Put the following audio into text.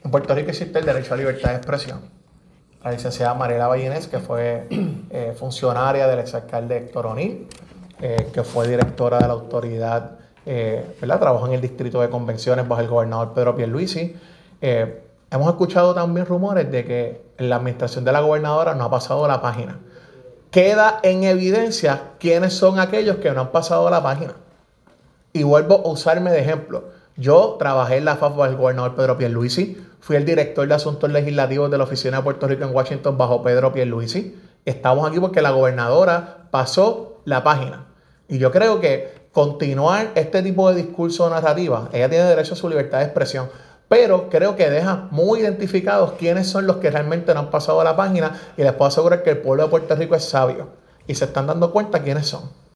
En Puerto Rico existe el derecho a libertad de expresión. La licenciada Mariela Ballinés, que fue funcionaria del exalcalde Héctor O'Neill, que fue directora de la autoridad, ¿verdad? Trabajó en el distrito de convenciones bajo el gobernador Pedro Pierluisi. Hemos escuchado también rumores de que en la administración de la gobernadora no ha pasado la página. Queda en evidencia quiénes son aquellos que no han pasado la página. Y vuelvo a usarme de ejemplo. Yo trabajé en la FAF bajo el gobernador Pedro Pierluisi. Fui el director de Asuntos Legislativos de la Oficina de Puerto Rico en Washington bajo Pedro Pierluisi. Estamos aquí porque la gobernadora pasó la página. Y yo creo que continuar este tipo de discurso o narrativa, ella tiene derecho a su libertad de expresión, pero creo que deja muy identificados quiénes son los que realmente no han pasado la página y les puedo asegurar que el pueblo de Puerto Rico es sabio y se están dando cuenta quiénes son.